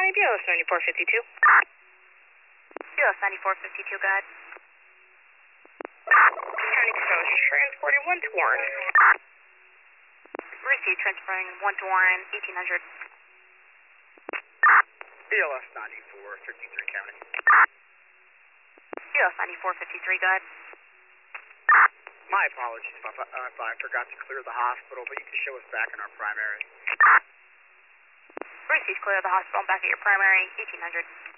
BLS 9452. BLS 9452, go ahead. County Coast, transporting 1 to Warren. Received, transporting 1 to Warren, 1800. BLS 9453, County. BLS 9453, go ahead. My apologies if I forgot to clear the hospital, but you can show us back in our primary. Received, clear the hospital, back at your primary, 1800.